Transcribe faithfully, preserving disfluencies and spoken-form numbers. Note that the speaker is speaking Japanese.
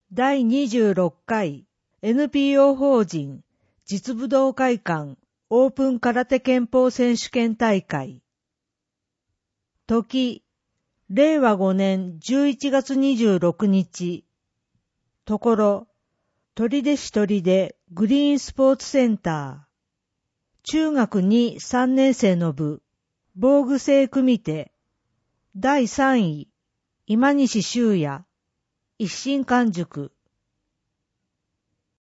だいにじゅうろっかい エヌピーオー 法人実武道会館オープン空手拳法選手権大会。時、れいわごねんじゅういちがつにじゅうろくにち。ところ、取手市取手グリーンスポーツセンター。中学に、さんねん生の部、防具制組手。だいさんい、今西修也、一心館塾。